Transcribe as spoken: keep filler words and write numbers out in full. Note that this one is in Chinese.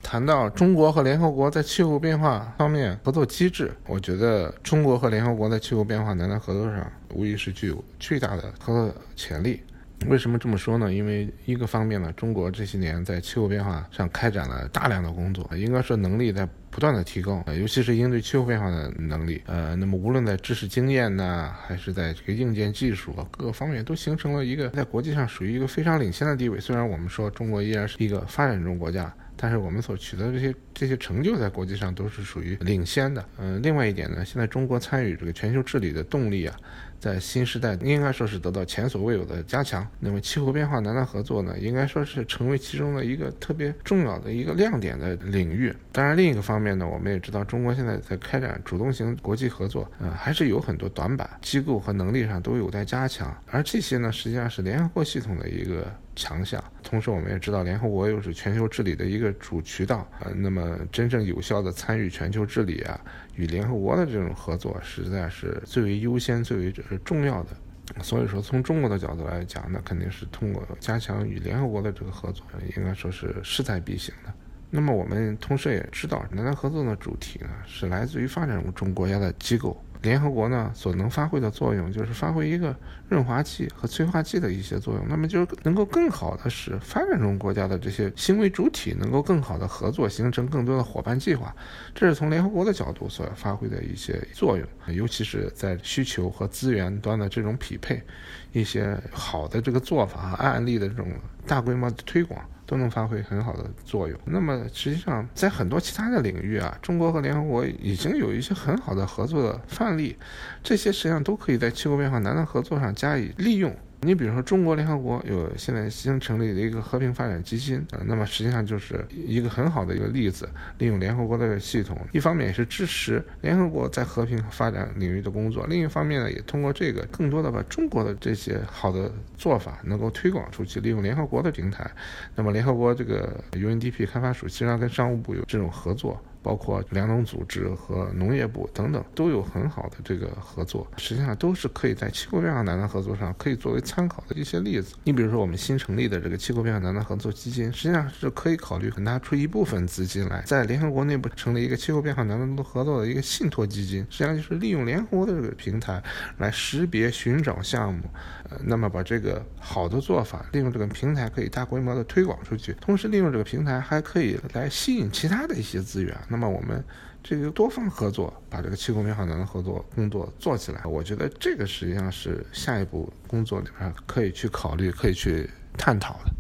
谈到中国和联合国在气候变化方面合作机制，我觉得中国和联合国在气候变化南南合作上无疑是具有巨大的合作潜力。为什么这么说呢？因为一个方面呢，中国这些年在气候变化上开展了大量的工作，应该说能力在不断的提高，尤其是应对气候变化的能力。呃，那么无论在知识经验呢，还是在这个硬件技术啊各个方面，都形成了一个在国际上属于一个非常领先的地位。虽然我们说中国依然是一个发展中国家，但是我们所取得的这些这些成就在国际上都是属于领先的。嗯、呃，另外一点呢，现在中国参与这个全球治理的动力啊，在新时代应该说是得到前所未有的加强。那么气候变化南南合作呢，应该说是成为其中的一个特别重要的一个亮点的领域。当然，另一个方面呢，我们也知道中国现在在开展主动型国际合作，呃，还是有很多短板，机构和能力上都有待加强。而这些呢，实际上是联合国系统的一个强项。同时我们也知道联合国又是全球治理的一个主渠道，呃，那么真正有效的参与全球治理啊，与联合国的这种合作实在是最为优先最为重要的。所以说从中国的角度来讲，那肯定是通过加强与联合国的这个合作，应该说是势在必行的。那么我们同时也知道南南合作的主体呢，是来自于发展中国家的机构。联合国呢所能发挥的作用就是发挥一个润滑剂和催化剂的一些作用，那么就是能够更好的使发展中国家的这些行为主体能够更好的合作，形成更多的伙伴计划。这是从联合国的角度所发挥的一些作用，尤其是在需求和资源端的这种匹配，一些好的这个做法和案例的这种大规模的推广都能发挥很好的作用。那么实际上在很多其他的领域啊，中国和联合国已经有一些很好的合作的范例，这些实际上都可以在气候变化南南合作上加以利用。你比如说中国联合国有现在新成立的一个和平发展基金，呃，那么实际上就是一个很好的一个例子，利用联合国的系统，一方面也是支持联合国在和平发展领域的工作，另一方面呢，也通过这个更多的把中国的这些好的做法能够推广出去，利用联合国的平台。那么联合国这个 U N D P 开发署实际上跟商务部有这种合作，包括粮农组织和农业部等等都有很好的这个合作，实际上都是可以在气候变化南南合作上可以作为参考的一些例子。你比如说我们新成立的这个气候变化南南合作基金，实际上是可以考虑拿出一部分资金来，在联合国内部成立一个气候变化南南合作的一个信托基金，实际上就是利用联合国的这个平台来识别寻找项目，呃，那么把这个好的做法利用这个平台可以大规模的推广出去，同时利用这个平台还可以来吸引其他的一些资源。那么我们这个多方合作，把这个气候变化南南合作工作做起来，我觉得这个实际上是下一步工作里边可以去考虑可以去探讨的。